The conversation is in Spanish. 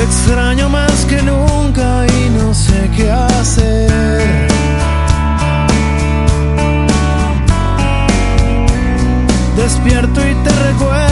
extraño más que nunca y no sé qué hacer. Despierto y te recuerdo